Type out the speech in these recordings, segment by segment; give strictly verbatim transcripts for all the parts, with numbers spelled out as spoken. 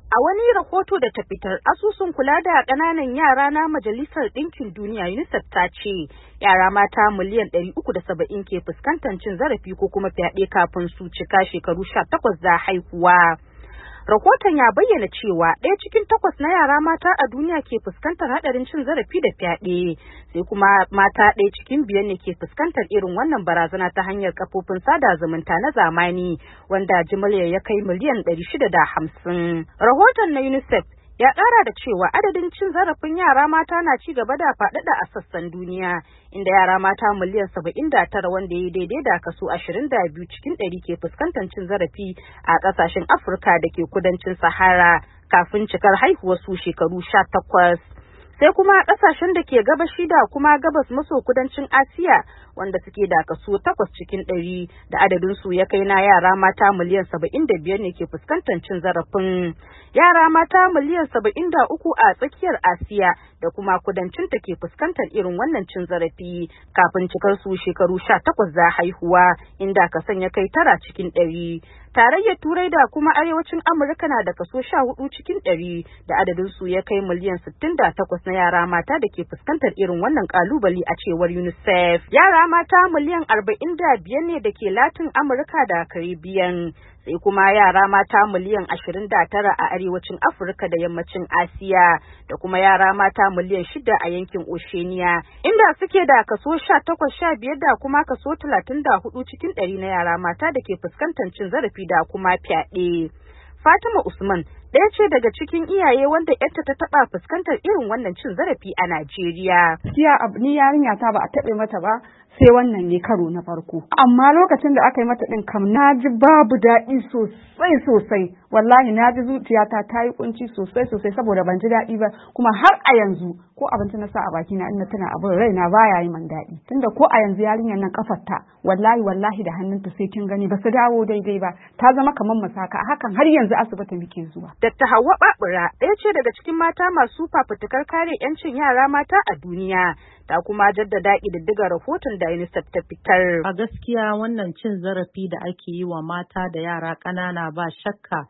A wani rahoto da ta fitar, asusun kula da ƙananan yara na Majalisar Ɗinkin Duniya UNICEF ta ce yara mata miliyan ɗari uku da saba'in ke fuskantar cin zarafi ko kuma fyaɗe kafin su cika shekaru sha takwas da haihuwa. Rahoton ya bayyana cewa ɗaya cikin takwas na yara mata a duniya ke fuskantar haɗarin cin zarafi da fyaɗe, sai kuma mata ɗaya cikin biyar ne ke fuskantar irin wannan barazana ta hanyar kafofin sada zumunta na zamani, wanda jimillar ya kai miliyan ɗari shida da hamsin. Rahoton na UNICEF ya ƙara da cewa adadin cin zarafin yara mata na ci gaba da faɗaɗa a sassan duniya, inda yara mata miliyan saba'in da tara wanda ya daidai da kaso ashirin da biyu cikin ɗari ke fuskantar cin zarafi a ƙasashen Afirka da ke kudancin Sahara kafin cikar haihuwarsu shekaru sha takwas. Sai kuma ƙasashen da ke gabashi da kuma gabas maso kudancin Asiya wanda suke da kaso takwas cikin ɗari da adadin su ya kai na yara mata miliyan saba'in da biyar ne ke fuskantar cin zarafin. Yara mata miliyan saba'in da uku a tsakiyar Asiya da kuma kudancin ta ke fuskantar irin wannan cin zarafi kafin cikar su shekaru sha takwas da haihuwa, inda kason ya kai tara cikin ɗari. Tarayyar Turai da kuma Arewacin Amurka na da kaso sha hudu cikin ɗari da adadin su ya kai miliyan sittin da takwas na yara mata da ke fuskantar irin wannan kalubale a cewar UNICEF. Yara mata miliyan arba'in da biyar ne da ke Latin Amurka da Caribbean, sai kuma yara mata miliyan ashirin da tara a Arewacin Afirka da Yammacin Asiya da kuma yara mata miliyan shida a yankin Oceania, inda suke da kaso sha takwas sha biyar da kuma kaso talatin da hudu cikin ɗari na yara mata da ke fuskantar cin zarafi da kuma fyaɗe. Fatima Usman ɗaya ce daga cikin iyaye wanda yarta ta taɓa fuskantar irin wannan cin zarafi a Najeriya. Gaskiya ni yarinya ta ba a taɓe mata ba, sai wannan ne karo na farko. Amma lokacin da aka yi mata ɗin kam na ji babu daɗi sosai sosai. Wallahi na ji zuciyata ta yi kunci sosai sosai saboda ban ji daɗi ba, kuma har a yanzu ko abinci na sa a baki na ina tana abin raina baya yi man daɗi. Tunda ko a yanzu yarinyar nan kafarta wallahi wallahi da hannunta sai kin gani ba su dawo daidai ba, ta zama kamar masaka, hakan har yanzu asibiti muke zuwa. Dakta Hauwa Babura ɗaya ce daga cikin mata masu fafutukar kare 'yancin yara mata a duniya, ta kuma jaddada ƙididdigar rahoton da UNICEF ta fitar. A gaskiya wannan cin zarafi da ake yi wa mata da yara ƙanana ba shakka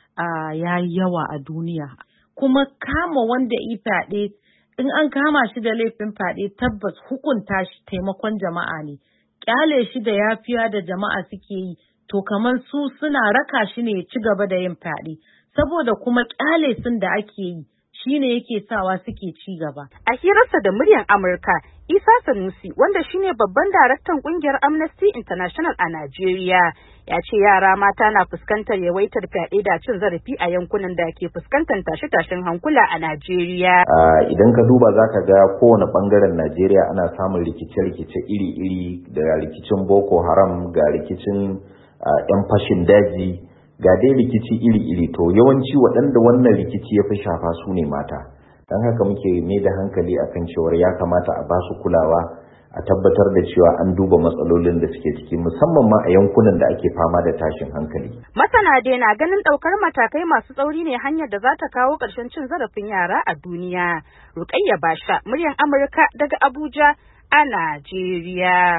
ya yi yawa a duniya. Kuma kama wanda ya fyaɗe, in an kama shi da laifin fyaɗe tabbas hukunta shi taimakon jama'a ne. Ƙyale shi da yafiya da jama'a suke yi, to kamar su suna raka shi ne ya ci gaba da yin fyaɗe. Saboda kuma ƙyale sun da ake yi shine yake sawa suke ci gaba. A hirarsa da muryar Amurka, Isa Sanusi, wanda shine babban daraktan kungiyar Amnesty International a Najeriya, ya ce yara mata na fuskantar yawaitar fyaɗe da cin zarafi a yankunan da ke fuskantar tashe-tashen hankula a Najeriya. Idan ka duba za ka ga kowane bangaren Najeriya ana samun rikice-rikice iri-iri, da rikicin Boko Haram, ga rikicin 'yan fashin daji, ga dai rikici iri-iri. To yawanci waɗanda wannan rikici ya fi shafa su ne mata, don haka muke mai da hankali akan cewar ya kamata a basu kulawa, a tabbatar da cewa an duba matsalolin da suke ciki, musamman ma a yankunan da ake fama da tashin hankali. Masana dai na ganin ɗaukar matakai masu tsauri ne hanyar da za ta kawo ƙarshen cin zarafin yara a duniya. Rukayya Basha, muryar Amurka daga Abuja a Najeriya.